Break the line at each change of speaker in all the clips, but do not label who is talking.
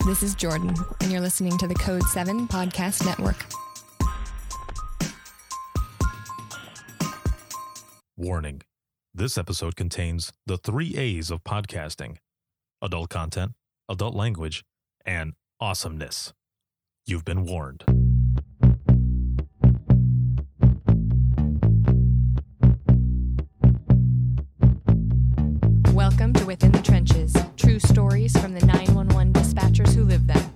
this is Jordan, and you're listening to the Code 7 Podcast Network.
Warning. This episode contains the 3 A's of podcasting: adult content, adult language, and awesomeness. You've been warned.
Welcome to Within the Trenches, true stories from the 911 dispatchers who live them.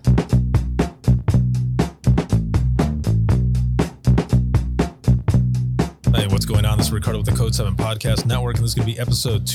Hey, what's going on? This is Ricardo with the Code 7 Podcast Network, and this is going to be episode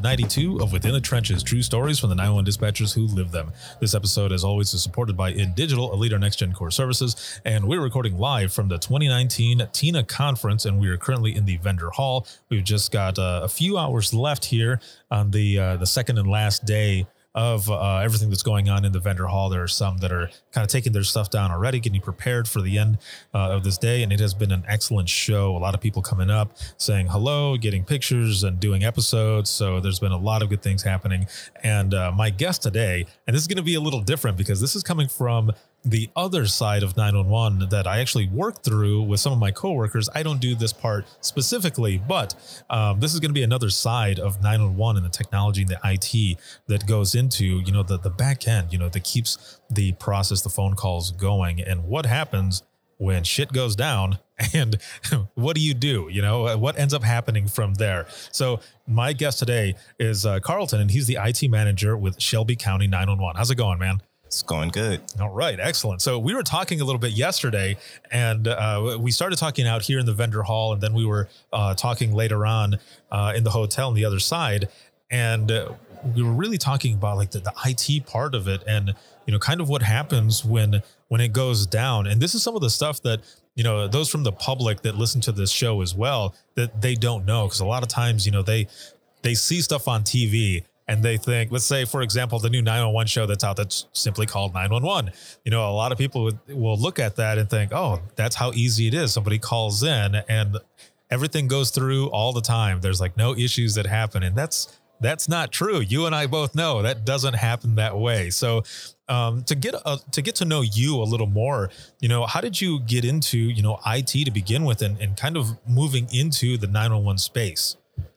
292 of Within the Trenches, true stories from the 911 dispatchers who live them. This episode, as always, is supported by InDigital, a leader in next-gen core services, and we're recording live from the 2019 TINA conference, and we are currently in the vendor hall. We've just got a few hours left here on the second and last day of everything that's going on in the vendor hall. There are some that are kind of taking their stuff down already, getting prepared for the end of this day. And it has been an excellent show. A lot of people coming up, saying hello, getting pictures and doing episodes. So there's been a lot of good things happening. And my guest today, and this is going to be a little different because this is coming from the other side of 911 that I actually work through with some of my coworkers. I don't do this part specifically, but this is going to be another side of 911 and the technology and the IT that goes into, the back end, that keeps the process, the phone calls going, and what happens when shit goes down and what do you do? What ends up happening from there? So my guest today is Carlton, and he's the IT manager with Shelby County 911. How's it going, man?
It's going good.
All right. Excellent. So we were talking a little bit yesterday, and we started talking out here in the vendor hall, and then we were talking later on in the hotel on the other side. And we were really talking about like the IT part of it and, kind of what happens when it goes down. And this is some of the stuff that, those from the public that listen to this show as well, that they don't know. Because a lot of times, they see stuff on TV and they think, let's say, for example, the new 911 show that's out that's simply called 911. A lot of people will look at that and think, oh, that's how easy it is. Somebody calls in and everything goes through all the time. There's like no issues that happen. And that's not true. You and I both know that doesn't happen that way. So to get to know you a little more, how did you get into, IT to begin with and kind of moving into the 911 space?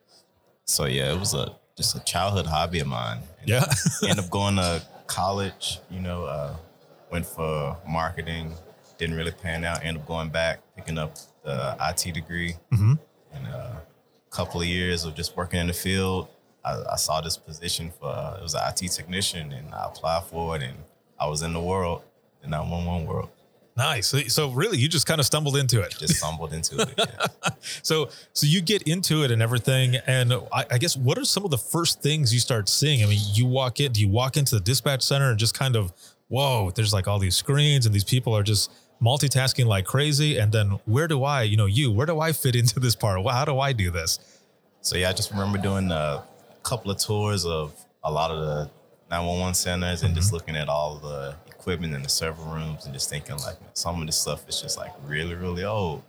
So, yeah, it was just a childhood hobby of mine.
Yeah.
Ended up going to college, went for marketing, didn't really pan out, ended up going back, picking up the IT degree. Mm-hmm. And a couple of years of just working in the field, I saw this position for, it was an IT technician, and I applied for it, and I was in the 911 world.
Nice. So really, you just kind of stumbled into it.
Just stumbled into it, yeah.
So you get into it and everything, and I guess what are some of the first things you start seeing? I mean, do you walk into the dispatch center and just kind of, whoa, there's like all these screens and these people are just multitasking like crazy, and then where do I fit into this part? How do I do this?
So yeah, I just remember doing a couple of tours of a lot of the 911 centers and just looking at all the equipment in the server rooms and just thinking like, some of this stuff is just like really, really old.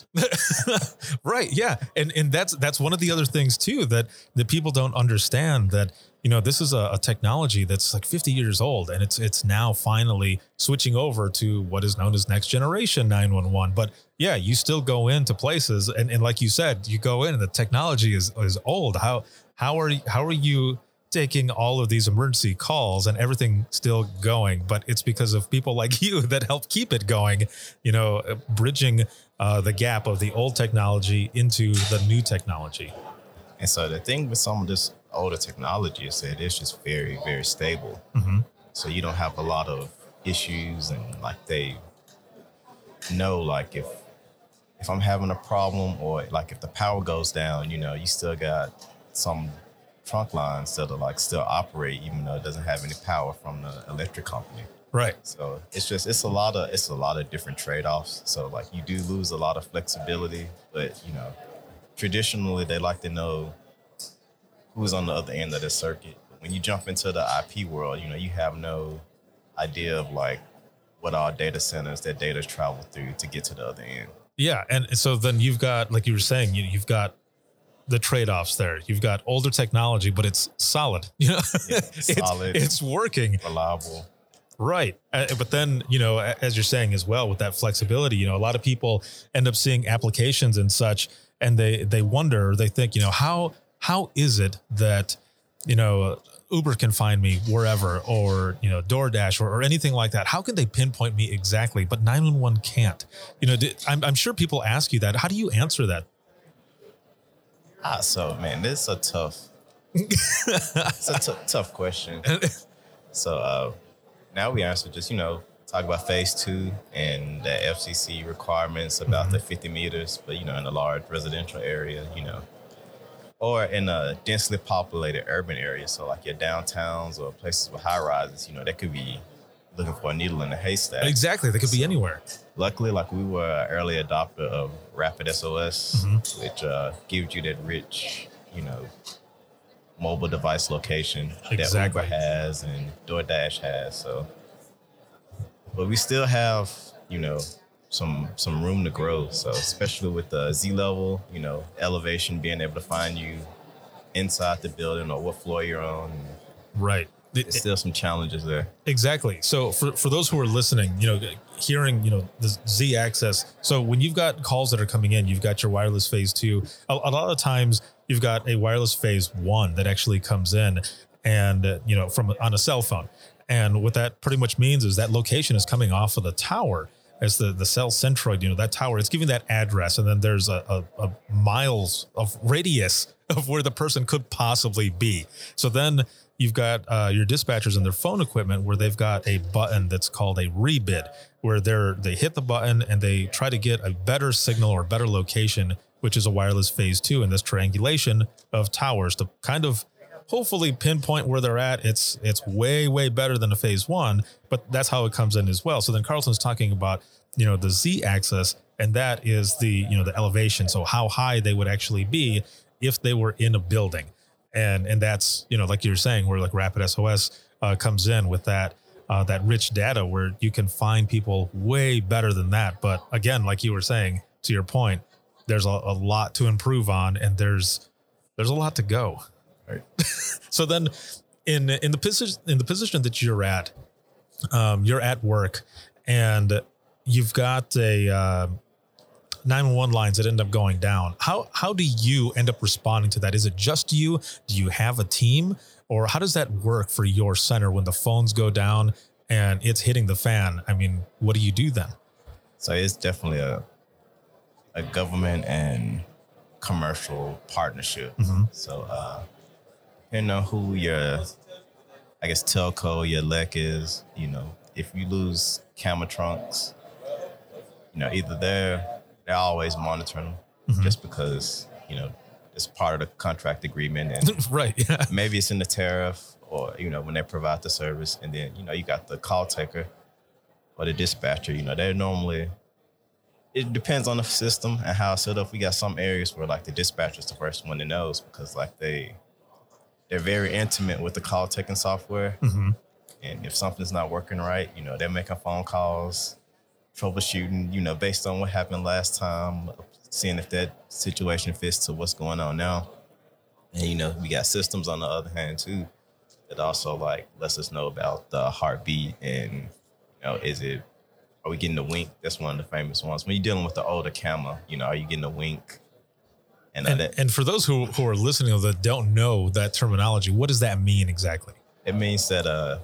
Right. Yeah. And that's one of the other things too, that people don't understand, that, this is a technology that's like 50 years old, and it's now finally switching over to what is known as next generation 911. But yeah, you still go into places and like you said, you go in and the technology is old. How are you taking all of these emergency calls and everything still going? But it's because of people like you that help keep it going, bridging the gap of the old technology into the new technology.
And so the thing with some of this older technology is that it's just very, very stable.
Mm-hmm.
So you don't have a lot of issues, and like they know, like if I'm having a problem, or like if the power goes down, you still got some trunk lines that are like still operate, even though it doesn't have any power from the electric company.
Right.
So it's a lot of different trade-offs. So like you do lose a lot of flexibility, but traditionally they like to know who's on the other end of the circuit. But when you jump into the IP world, you have no idea of like what all data centers that data travel through to get to the other end.
Yeah. And so then you've got, like you were saying, you've got the trade-offs there. You've got older technology, but it's solid.
Yeah, solid.
It's working.
Reliable.
Right. But then, as you're saying as well, with that flexibility, a lot of people end up seeing applications and such, and they wonder, they think, how is it that, Uber can find me wherever, or, DoorDash or anything like that? How can they pinpoint me exactly, but 911 can't? I'm sure people ask you that. How do you answer that?
So man, this is a tough, tough question. So now we answer just, talk about phase 2 and the FCC requirements about the 50 meters, but, in a large residential area, or in a densely populated urban area. So like your downtowns or places with high rises, they could be looking for a needle in a haystack.
Exactly. They could be anywhere.
Luckily, we were an early adopter of Rapid SOS, which gives you that rich, mobile device location that Uber has and DoorDash has. So, but we still have, some room to grow. So especially with the Z level, elevation, being able to find you inside the building or what floor you're on.
Right.
There's still some challenges there.
Exactly. So for those who are listening, hearing, the Z access. So when you've got calls that are coming in, you've got your wireless phase 2. A lot of times you've got a wireless phase 1 that actually comes in and, from on a cell phone. And what that pretty much means is that location is coming off of the tower. As the cell centroid, that tower, it's giving that address. And then there's a miles of radius of where the person could possibly be. So then you've got your dispatchers and their phone equipment where they've got a button that's called a rebid, where they hit the button and they try to get a better signal or better location, which is a wireless phase 2. And this triangulation of towers to kind of hopefully pinpoint where they're at. It's way, way better than a phase 1, but that's how it comes in as well. So then Carlton's talking about, the Z axis, and that is the elevation. So how high they would actually be if they were in a building. And that's, like you're saying, where like Rapid SOS comes in with that rich data where you can find people way better than that. But again, like you were saying, to your point, there's a lot to improve on, and there's a lot to go. Right. So then in the position that you're at work, and you've got a 911 lines that end up going down. How do you end up responding to that? Is it just you? Do you have a team? Or how does that work for your center when the phones go down and it's hitting the fan? I mean, what do you do then?
So it's definitely a government and commercial partnership. So who your, I guess, telco, your LEC is, if you lose camera trunks, either they're always monitoring them just because, it's part of the contract agreement. And
right. Yeah.
Maybe it's in the tariff or, when they provide the service. And then, you got the call taker or the dispatcher, they're normally, it depends on the system and how it's set up. We got some areas where the dispatcher's the first one that knows because they're very intimate with the call taking software. And if something's not working right, they're making phone calls, troubleshooting, based on what happened last time, seeing if that situation fits to what's going on now. And, we got systems on the other hand too, that also lets us know about the heartbeat and, are we getting the wink? That's one of the famous ones. When you're dealing with the older camera, are you getting a wink?
And for those who are listening that don't know that terminology, what does that mean exactly?
It means that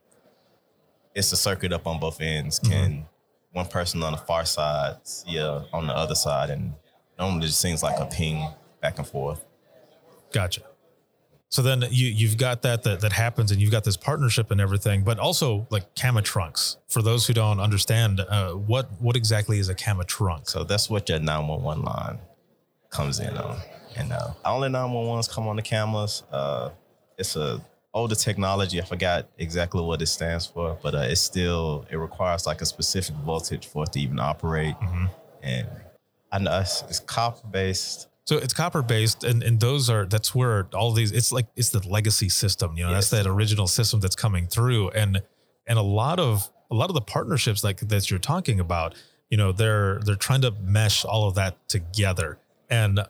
it's a circuit up on both ends. Can one person on the far side see on the other side? And normally it just seems like a ping back and forth. Gotcha.
So then you've got that happens, and you've got this partnership and everything, but also like camera trunks. For those who don't understand, what exactly is a camera trunk?
So that's what your 911 line comes in on. And only 911s come on the cameras. It's a older technology. I forgot exactly what it stands for, but it requires a specific voltage for it to even operate. And I know it's copper based.
So it's copper based, and that's where all these, it's the legacy system, yes. That's that original system that's coming through. And a lot of the partnerships that you're talking about, they're trying to mesh all of that together. And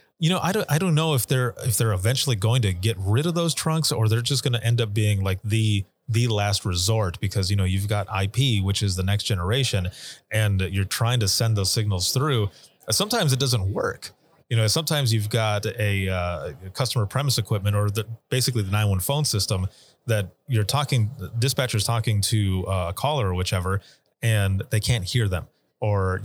I don't know if they're eventually going to get rid of those trunks, or they're just going to end up being like the the last resort because, you've got IP, which is the next generation, and you're trying to send those signals through. Sometimes it doesn't work. Sometimes you've got a customer premise equipment or basically the 911 phone system that dispatcher's talking to a caller or whichever, and they can't hear them, or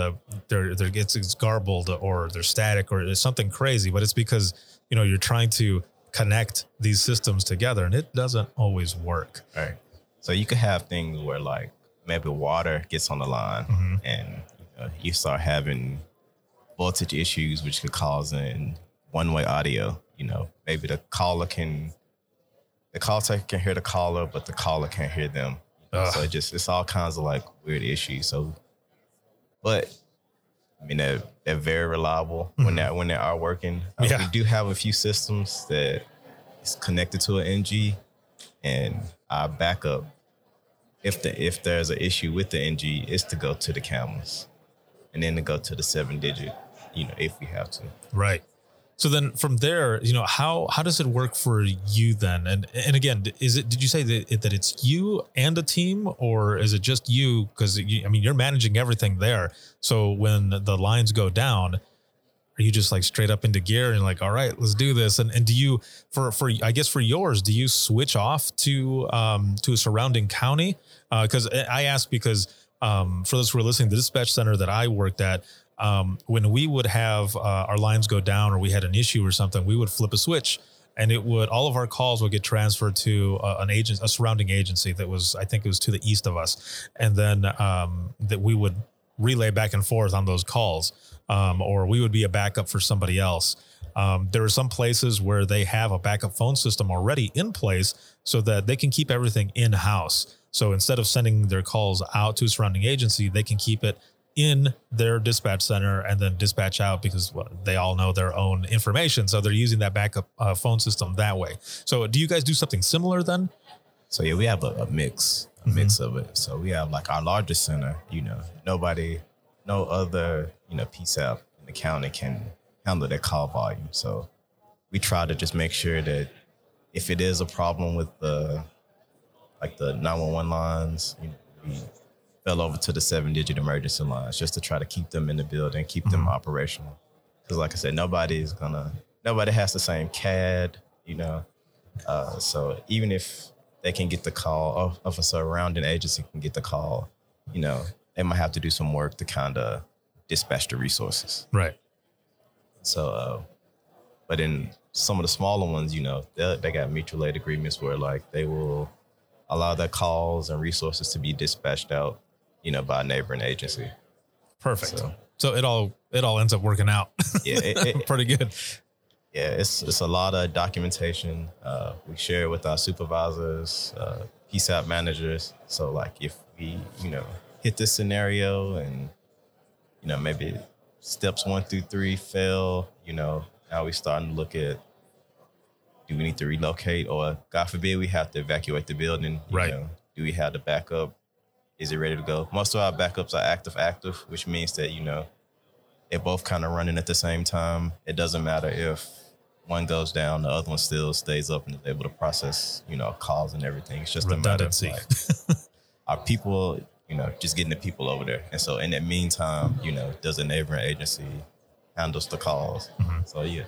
it's garbled, or they're static, or it's something crazy. But it's because you're trying to connect these systems together, and it doesn't always work.
Right. So you could have things where like maybe water gets on the line, and you start having voltage issues, which could cause in one-way audio. Maybe the caller can hear the caller, but the caller can't hear them. So it's all kinds of like weird issues. So, but I mean, they're very reliable when they are working. We do have a few systems that is connected to an NG, and our backup, if there's an issue with the NG, is to go to the cameras, and then to go to the 7-digit, if we have to.
Right. So then from there, how does it work for you then? And again, did you say that it's you and a team, or is it just you? Because you're managing everything there. So when the lines go down, are you just like straight up into gear and like, all right, let's do this? And do you, for I guess for yours, do you switch off to a surrounding county? Because I ask because for those who are listening, the dispatch center that I worked at, when we would have our lines go down or we had an issue or something, we would flip a switch, and all of our calls would get transferred to a surrounding agency that was, I think it was to the east of us. And then that we would relay back and forth on those calls, or we would be a backup for somebody else. There are some places where they have a backup phone system already in place so that they can keep everything in-house. So instead of sending their calls out to a surrounding agency, they can keep it in their dispatch center and then dispatch out because they all know their own information. So they're using that backup phone system that way. So do you guys do something similar then?
So yeah, we have a mix of it. So we have like our largest center, no other, PSAP in the county can handle that call volume. So we try to just make sure that if it is a problem with the 911 lines, we fell over to the 7-digit emergency lines just to try to keep them in the building, keep them operational. Because like I said, nobody has the same CAD, so even if they can get the call, or if a surrounding agency can get the call, they might have to do some work to kind of dispatch the resources.
Right.
So, but in some of the smaller ones, they got mutual aid agreements where like they will allow their calls and resources to be dispatched out, by a neighboring agency.
Perfect. So it all ends up working out.
Yeah,
pretty good.
Yeah, it's a lot of documentation. We share it with our supervisors, PSAP managers. So like if we, hit this scenario and, maybe steps 1 through 3 fail, now we're starting to look at, do we need to relocate, or God forbid we have to evacuate the building?
Right.
Do we have the backup? Is it ready to go? Most of our backups are active, which means that, they're both kind of running at the same time. It doesn't matter if one goes down, the other one still stays up and is able to process, calls and everything. It's just
redundancy.
A matter of like, our people, just getting the people over there. And so in that meantime, does a neighboring agency handles the calls? So yeah.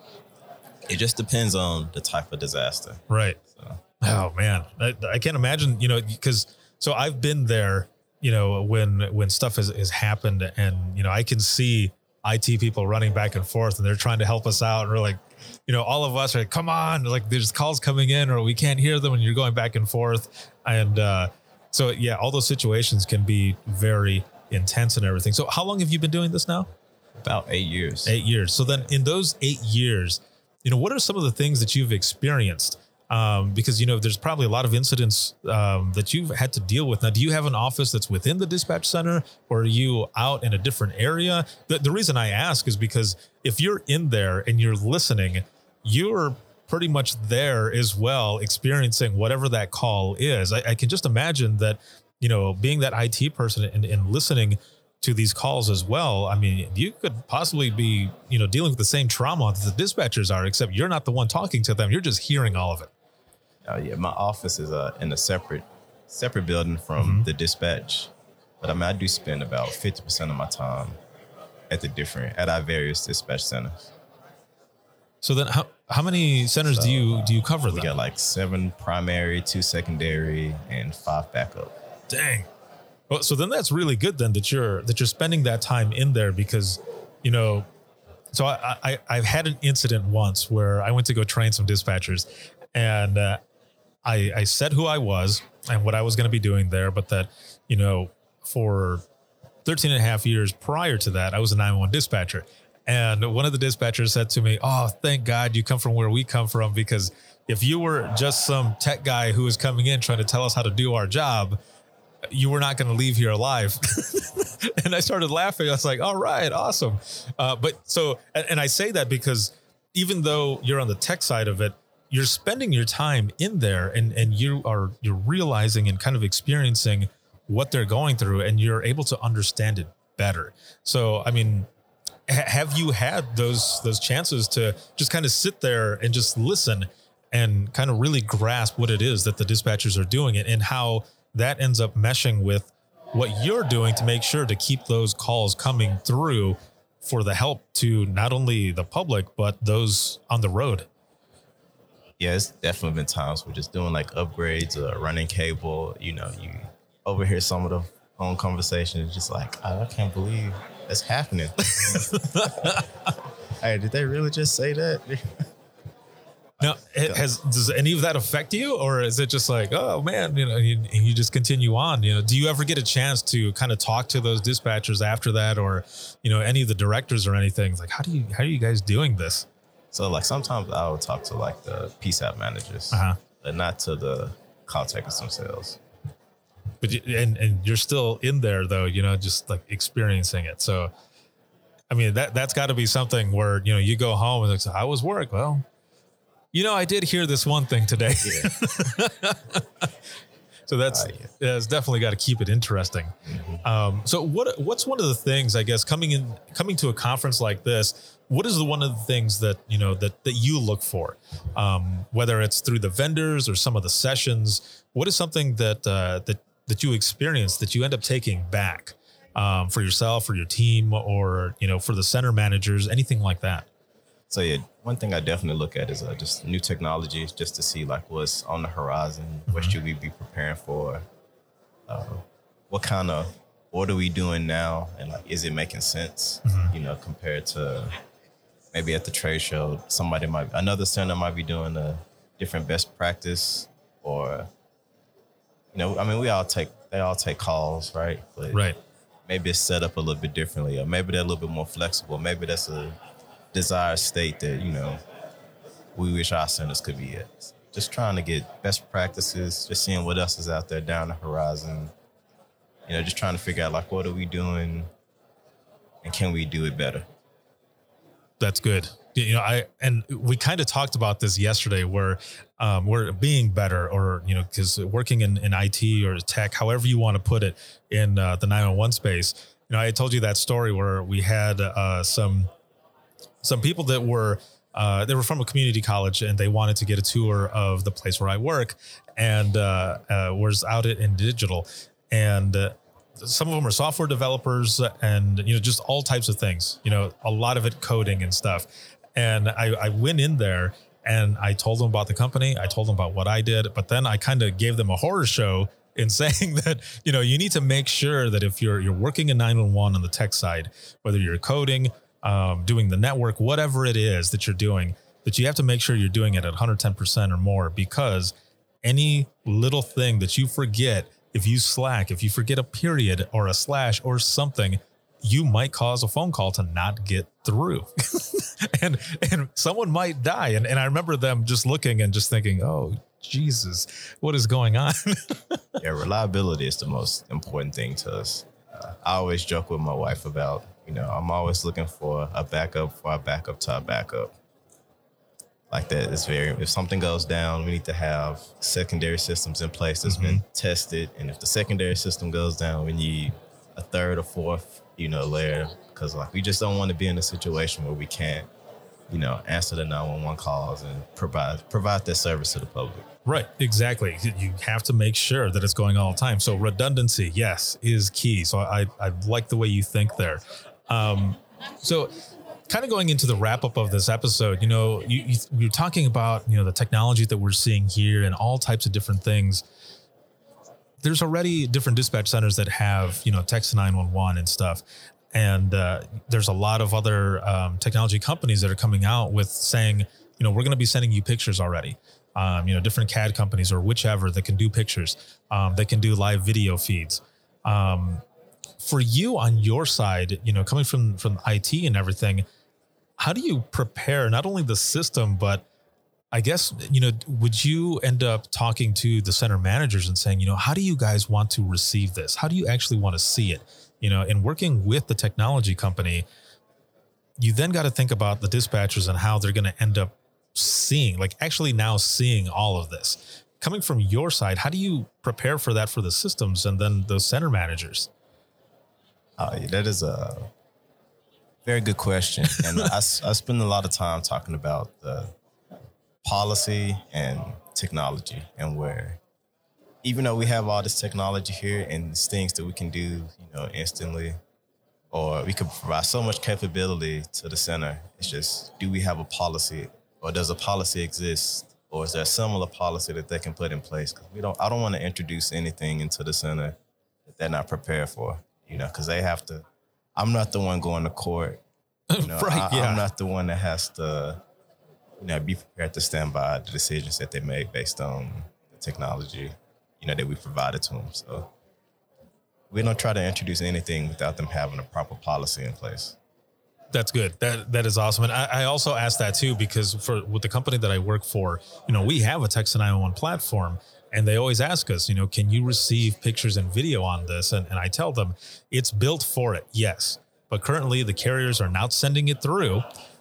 It just depends on the type of disaster.
Right. So. Oh man, I can't imagine, because so I've been there, when stuff has happened, and, I can see IT people running back and forth and they're trying to help us out. And we're like, all of us are like, come on, like there's calls coming in or we can't hear them, and you're going back and forth. And so, yeah, all those situations can be very intense and everything. So how long have you been doing this now?
About 8 years.
8 years. So then in those 8 years, what are some of the things that you've experienced? Because, there's probably a lot of incidents that you've had to deal with. Now, do you have an office that's within the dispatch center, or are you out in a different area? The reason I ask is because if you're in there and you're listening, you're pretty much there as well, experiencing whatever that call is. I can just imagine that, being that IT person and listening to these calls as well. I mean, you could possibly be, dealing with the same trauma that the dispatchers are, except you're not the one talking to them. You're just hearing all of it.
Yeah, my office is in a separate building from the dispatch. But I mean, I do spend about 50% of my time at our various dispatch centers.
So then how many centers do you cover then?
We got like 7 primary, 2 secondary, and 5 backup.
Dang. Well, so then that's really good then that you're spending that time in there because, you know, so I've had an incident once where I went to go train some dispatchers and I said who I was and what I was going to be doing there, but that, you know, for 13 and a half years prior to that, I was a 911 dispatcher. And one of the dispatchers said to me, "Oh, thank God you come from where we come from, because if you were just some tech guy who was coming in trying to tell us how to do our job, you were not going to leave here alive." And I started laughing. I was like, all right, awesome. But so, and I say that because even though you're on the tech side of it, you're spending your time in there and you're realizing and kind of experiencing what they're going through and you're able to understand it better. So, I mean, have you had those chances to just kind of sit there and just listen and kind of really grasp what it is that the dispatchers are doing and how that ends up meshing with what you're doing to make sure to keep those calls coming through for the help to not only the public, but those on the road?
Yeah, it's definitely been times we're just doing like upgrades or running cable. You know, you overhear some of the phone conversations, just like, oh, I can't believe that's happening. Hey, did they really just say that?
Now, does any of that affect you, or is it just like, oh man, you know, you just continue on? You know, do you ever get a chance to kind of talk to those dispatchers after that, or, you know, any of the directors or anything? Like, how are you guys doing this?
So like sometimes I would talk to like the PSAP managers, but not to the call takers themselves.
But and you're still in there though, you know, just like experiencing it. So, I mean, that's got to be something where, you know, you go home and it's like, how was work? Well, you know, I did hear this one thing today. Yeah. So it's definitely got to keep it interesting. Mm-hmm. So what's one of the things, I guess, coming to a conference like this, what is one of the things that, you know, that you look for, whether it's through the vendors or some of the sessions? What is something that you experience that you end up taking back for yourself or your team or, you know, for the center managers, anything like that?
So yeah, one thing I definitely look at is just new technologies, just to see like what's on the horizon. Mm-hmm. What should we be preparing for? What are we doing now? And like, is it making sense? Mm-hmm. You know, compared to maybe at the trade show, another center might be doing a different best practice, or, you know, I mean, they all take calls, right? But
right.
Maybe it's set up a little bit differently, or maybe they're a little bit more flexible. Maybe that's a desired state that, you know, we wish our centers could be at. Just trying to get best practices, just seeing what else is out there down the horizon. You know, just trying to figure out like, what are we doing and can we do it better?
That's good. You know, we kind of talked about this yesterday where we're being better, or, you know, because working in IT or tech, however you want to put it, in the 911 space, you know, I told you that story where we had some people that were from a community college and they wanted to get a tour of the place where I work, and was out in digital, and some of them are software developers and, you know, just all types of things, you know, a lot of it coding and stuff. And I went in there and I told them about the company. I told them about what I did, but then I kind of gave them a horror show in saying that, you know, you need to make sure that if you're working in 911 on the tech side, whether you're coding, doing the network, whatever it is that you're doing, that you have to make sure you're doing it at 110% or more, because any little thing that you forget, if you slack, if you forget a period or a slash or something, you might cause a phone call to not get through. and someone might die. And I remember them just looking and just thinking, oh, Jesus, what is going on?
Yeah, reliability is the most important thing to us. I always joke with my wife about, you know, I'm always looking for a backup for our backup to our backup. Like that, if something goes down, we need to have secondary systems in place that's been tested. And if the secondary system goes down, we need a third or fourth, you know, layer, because like we just don't want to be in a situation where we can't answer the 911 calls and provide that service to the public.
Right, exactly. You have to make sure that it's going all the time. So redundancy, yes, is key. So I like the way you think there. So kind of going into the wrap up of this episode, you're talking about, the technology that we're seeing here and all types of different things. There's already different dispatch centers that have, text 911 and stuff. And there's a lot of other technology companies that are coming out with saying, we're going to be sending you pictures already. Different CAD companies or whichever that can do pictures. They can do live video feeds. For you on your side, coming from IT and everything, how do you prepare not only the system, but I guess, would you end up talking to the center managers and saying, how do you guys want to receive this? How do you actually want to see it? And working with the technology company, you then got to think about the dispatchers and how they're going to end up seeing all of this. Coming from your side, how do you prepare for that for the systems and then those center managers?
That is a very good question. And I spend a lot of time talking about the policy and technology, and where even though we have all this technology here and it's things that we can do, instantly, or we could provide so much capability to the center, it's just, do we have a policy, or does a policy exist, or is there a similar policy that they can put in place? Because I don't want to introduce anything into the center that they're not prepared for, because they have to. I'm not the one going to court.
Right, yeah.
I'm not the one that has to, be prepared to stand by the decisions that they made based on the technology, that we provided to them. So we don't try to introduce anything without them having a proper policy in place.
That's good. That is awesome. And I also asked that too, because with the company that I work for, we have a text 911 platform, and they always ask us, can you receive pictures and video on this? And I tell them it's built for it. Yes. But currently the carriers are not sending it through.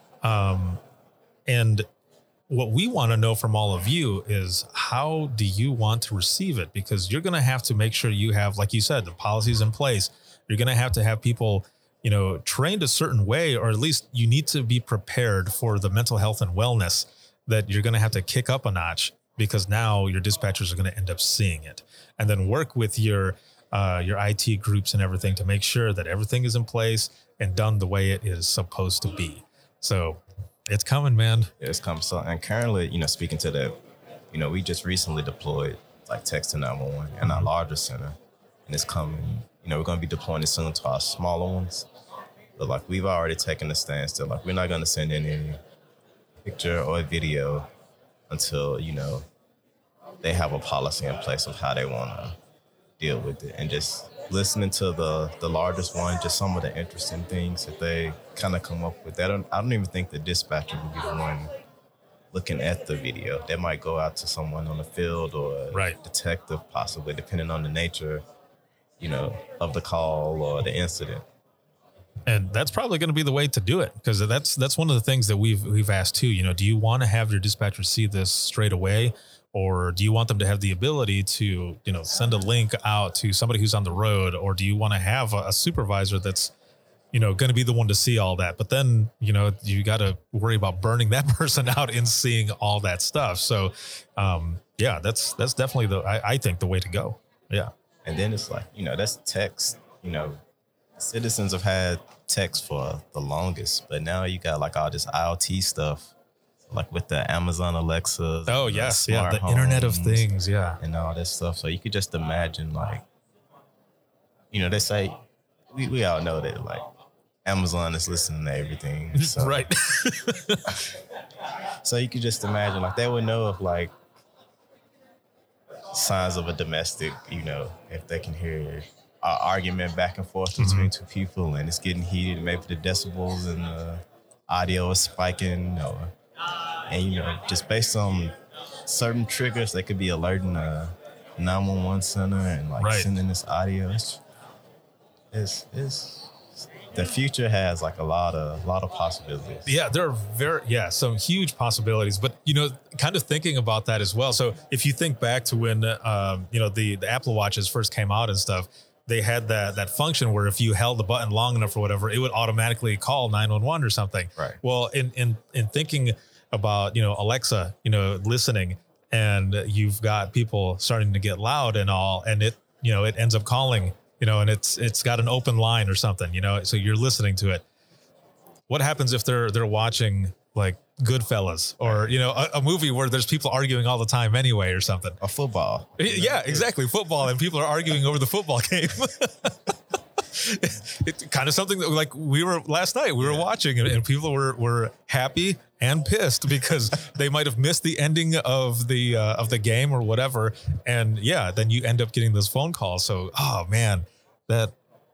And what we want to know from all of you is, how do you want to receive it? Because you're going to have to make sure you have, like you said, the policies in place. You're going to have people, trained a certain way, or at least you need to be prepared for the mental health and wellness that you're going to have to kick up a notch, because now your dispatchers are going to end up seeing it, and then work with your IT groups and everything to make sure that everything is in place and done the way it is supposed to be. So it's coming, man.
It's coming. So, and currently, speaking to that, we just recently deployed like text to 911 in our larger center, and it's coming. We're going to be deploying it soon to our smaller ones. But we've already taken the stance that we're not going to send any picture or video until, they have a policy in place of how they want to deal with it. And just listening to the largest one, just some of the interesting things that they kind of come up with. I don't even think the dispatcher would be the one looking at the video. They might go out to someone on the field or a detective, possibly, depending on the nature, of the call or the incident.
And that's probably going to be the way to do it, because that's one of the things that we've asked too. Do you want to have your dispatcher see this straight away, or do you want them to have the ability to send a link out to somebody who's on the road, or do you want to have a supervisor that's going to be the one to see all that? But then you got to worry about burning that person out in seeing all that stuff. So that's definitely I think the way to go. Yeah.
And then it's that's text. Citizens have had text for the longest, but now you got all this IoT stuff, with the Amazon Alexa.
Oh yes, yeah, the Internet of Things, yeah,
and all that stuff. So you could just imagine, they say we all know that Amazon is listening to everything, so.
Right?
So you could just imagine, they would know if signs of a domestic, if they can hear an argument back and forth between two people and it's getting heated, maybe the decibels and the audio is spiking, and just based on certain triggers, they could be alerting the 911 center and sending this audio. It's the future has a lot of possibilities.
Yeah, there are some huge possibilities, but kind of thinking about that as well. So if you think back to when the Apple Watches first came out and stuff, they had that function where if you held the button long enough or whatever, it would automatically call 911 or something.
Right.
Well, in thinking about, Alexa, listening, and you've got people starting to get loud and all, and it ends up calling, and it's got an open line or something, so you're listening to it. What happens if they're watching like Goodfellas or, a movie where there's people arguing all the time anyway or something?
A football.
Yeah, exactly. Football, and people are arguing over the football game. It's kind of something that, like, we were last night, we were watching, and people were happy and pissed because they might have missed the ending of the game or whatever. And yeah, then you end up getting those phone calls. So, oh man, that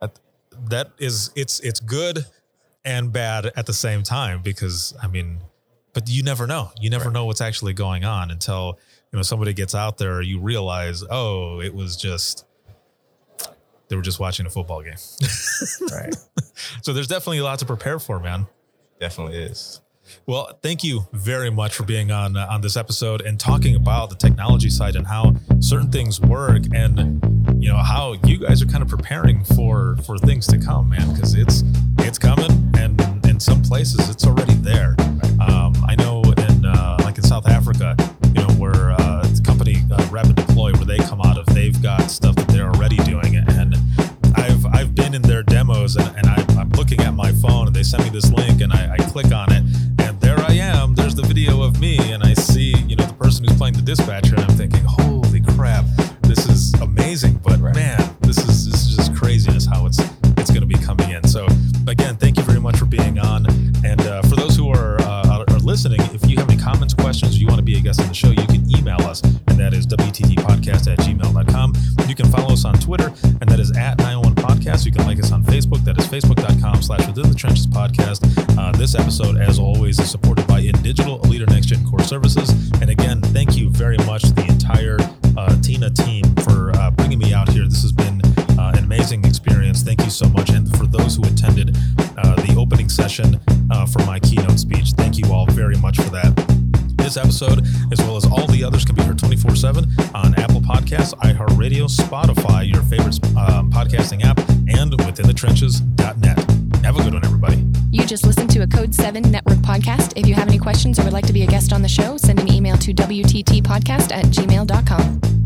is, it's good and bad at the same time, because but you never know. You never know what's actually going on until, somebody gets out there, you realize, oh, it was just, they were just watching a football game.
Right.
So there's definitely a lot to prepare for, man.
Definitely is.
Well, thank you very much for being on this episode and talking about the technology side and how certain things work, and how you guys are kind of preparing for things to come, man, because it's coming, and in some places it's already there. I know in South Africa, where the company Rapid Deploy, where they come out of, they've got stuff that they're already doing, and I've been in their demos, and I'm looking at my phone, and they send me this link, and I click on it, and there I am. There's the video of me, and I see the person who's playing the dispatcher, and I'm thinking, holy crap, this is amazing. But man, this is just craziness how it's going to be coming in. So again, thank you very much for being on, and for those who are listening, if you have any comments, questions, or you want to be a guest on the show, you can email us, and that is wttpodcast@gmail.com. You can follow us on Twitter, and that is @901podcast. You can like us on Facebook, that is facebook.com/Within the Trenches podcast. This episode, as always, is supported by InDigital, a leader next gen core services. And again, thank you very much to the entire TINA team for bringing me out here. This has been an amazing experience. Thank you so much. And for those who attended the opening session for my keynote speech, thank you all very much for that. This episode, as well as all the others, can be heard 24/7 on Apple Podcasts, iHeartRadio, Spotify, your favorite podcasting app, and withinthetrenches.net. Have a good one, everybody.
You just listened to a Code 7 Network podcast. If you have any questions or would like to be a guest on the show, send an email to wttpodcast@gmail.com.